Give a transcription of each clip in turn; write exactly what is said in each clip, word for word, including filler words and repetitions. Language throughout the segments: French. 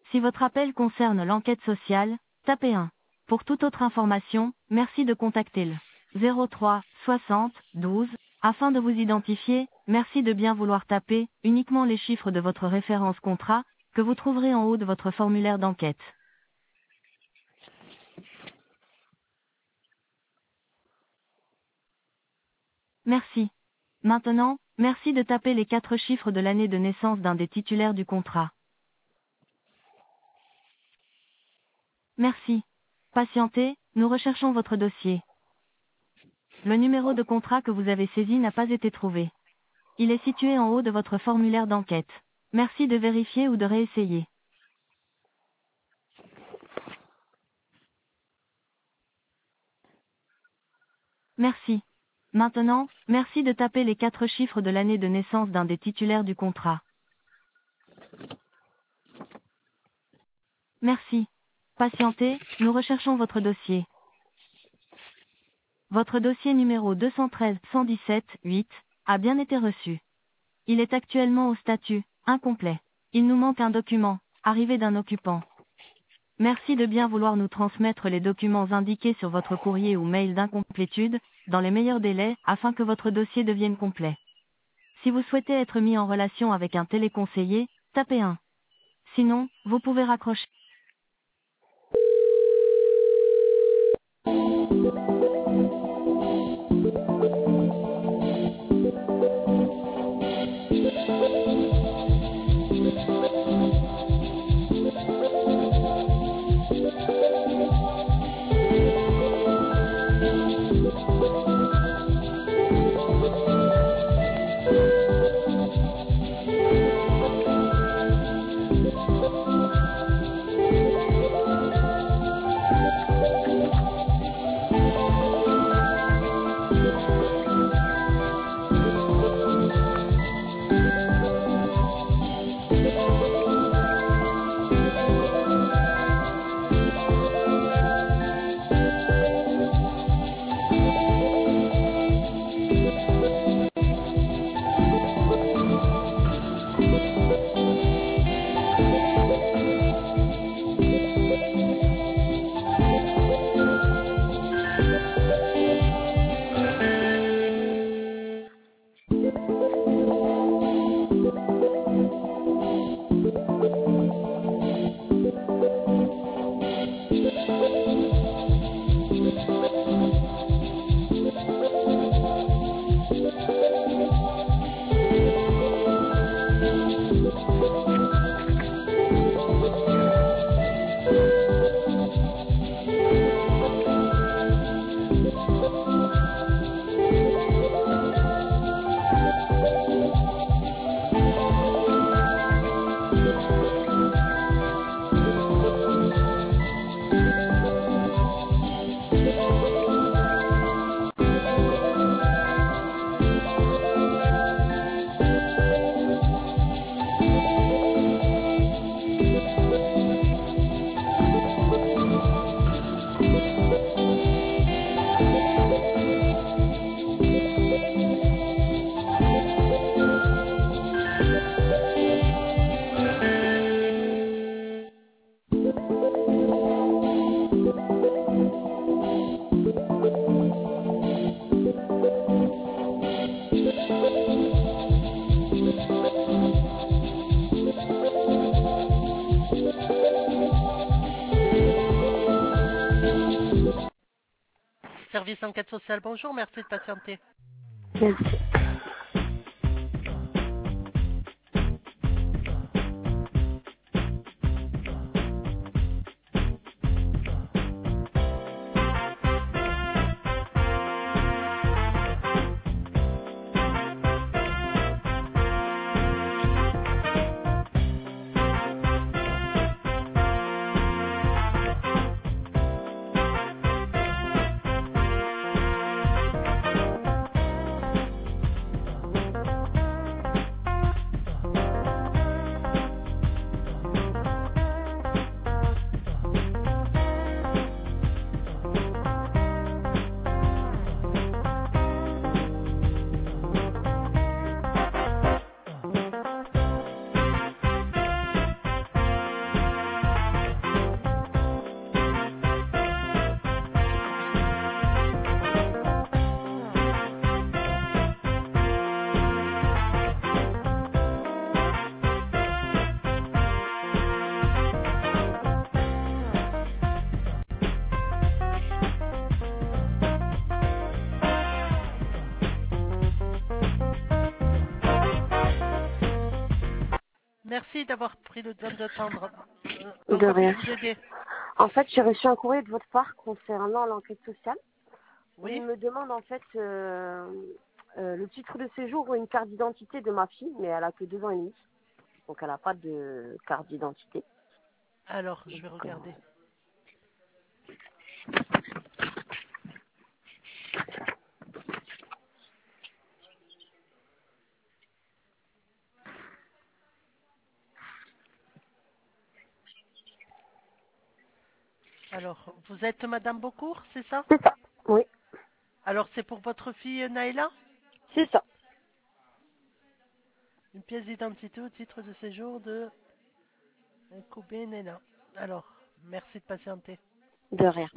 Si votre appel concerne l'enquête sociale, tapez un. Pour toute autre information, merci de contacter le zéro trois soixante douze. Afin de vous identifier, merci de bien vouloir taper uniquement les chiffres de votre référence contrat, que vous trouverez en haut de votre formulaire d'enquête. Merci. Maintenant, merci de taper les quatre chiffres de l'année de naissance d'un des titulaires du contrat. Merci. Patientez, nous recherchons votre dossier. Le numéro de contrat que vous avez saisi n'a pas été trouvé. Il est situé en haut de votre formulaire d'enquête. Merci de vérifier ou de réessayer. Merci. Maintenant, merci de taper les quatre chiffres de l'année de naissance d'un des titulaires du contrat. Merci. Patientez, nous recherchons votre dossier. Votre dossier numéro deux cent treize cent dix-sept huit a bien été reçu. Il est actuellement au statut incomplet. Il nous manque un document, arrivé d'un occupant. Merci de bien vouloir nous transmettre les documents indiqués sur votre courrier ou mail d'incomplétude, dans les meilleurs délais, afin que votre dossier devienne complet. Si vous souhaitez être mis en relation avec un téléconseiller, tapez un. Sinon, vous pouvez raccrocher. Service enquête sociale, bonjour, merci de patienter. Merci. Merci d'avoir pris le temps d'attendre. Euh, De en quoi rien. puis-je vous aider? En fait, j'ai reçu un courrier de votre part concernant l'enquête sociale. Oui. Il me demande en fait euh, euh, le titre de séjour ou une carte d'identité de ma fille, mais elle a que deux ans et demi, donc elle n'a pas de carte d'identité. Alors, je vais Donc, euh, regarder. Alors, vous êtes Madame Beaucourt, c'est ça? C'est ça. Oui, Alors, c'est pour votre fille euh, Naïla? c'est ça. Une pièce d'identité au titre de séjour de Koubé Naïla. Alors, merci de patienter. De rien.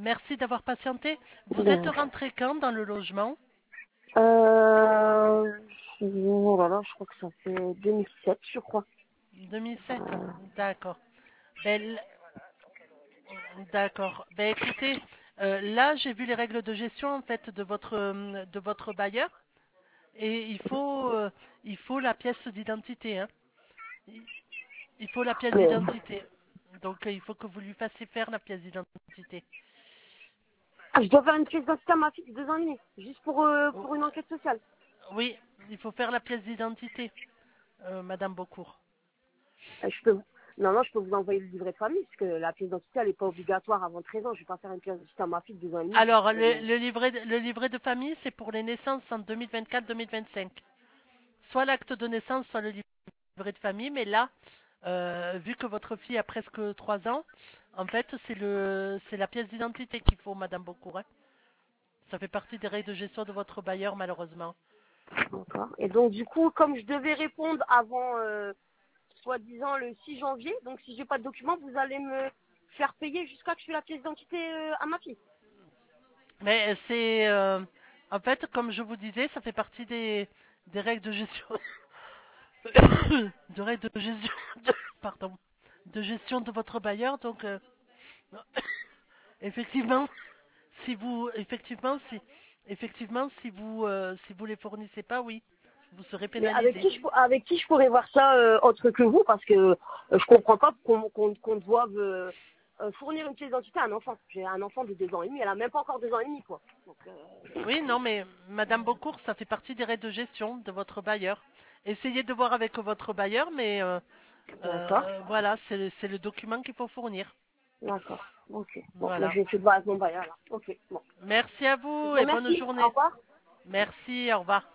Merci d'avoir patienté. Vous Bien. êtes rentré quand dans le logement? Euh, oh là là, je crois que ça fait deux mille sept, je crois. deux mille sept. Euh, D'accord. Ben, l- d'accord. Ben, écoutez, euh, là, j'ai vu les règles de gestion en fait de votre euh, de votre bailleur et il faut euh, il faut la pièce d'identité. Hein. Il il faut la pièce mais d'identité. Donc, euh, il faut que vous lui fassiez faire la pièce d'identité. ah, je dois faire une pièce d'identité à ma fille de deux ans et demi, juste pour, euh, Oh, pour une enquête sociale. oui, il faut faire la pièce d'identité, euh, Madame Beaucourt. Euh, je peux, non, non, je peux vous envoyer le livret de famille, parce que la pièce d'identité, elle n'est pas obligatoire avant treize ans. Je vais pas faire une pièce d'identité à ma fille de deux ans et demi, juste Alors, pour le, une... le livret, de- le livret de famille, c'est pour les naissances en deux mille vingt-quatre-deux mille vingt-cinq. Soit l'acte de naissance, soit le livret de famille. Mais là, euh, vu que votre fille a presque trois ans, en fait, c'est le, c'est la pièce d'identité qu'il faut, Madame Beaucourt. Hein. Ça fait partie des règles de gestion de votre bailleur, malheureusement. D'accord. Et donc, du coup, comme je devais répondre avant, euh, soi-disant, le six janvier, donc si j'ai pas de document, vous allez me faire payer jusqu'à ce que je fasse la pièce d'identité euh, à ma fille. Mais c'est, euh, en fait, comme je vous disais, ça fait partie des, des règles de gestion, de règles de gestion, de- pardon, de gestion de votre bailleur. Donc, euh, effectivement, si vous, effectivement, si, effectivement, si vous, euh, si vous les fournissez pas, oui, vous serez Mais avec pénalisé. qui je, pour- avec qui je pourrais voir ça euh, autre que vous, parce que euh, je comprends pas qu'on qu'on qu'on doive euh, euh, fournir une pièce d'identité à un enfant. J'ai un enfant de deux ans et demi, elle a même pas encore deux ans et demi, quoi. Donc, euh, Oui, non, mais Madame Beaucourt, ça fait partie des règles de gestion de votre bailleur. Essayez de voir avec votre bailleur, mais euh, d'accord, euh, voilà, c'est le, c'est le document qu'il faut fournir. d'accord, ok. Bon, là, je Voilà. vais essayer de voir avec mon bailleur, là. Ok, bon. Merci à Je vous vous et bonne remercie, au journée. revoir. Merci, au revoir.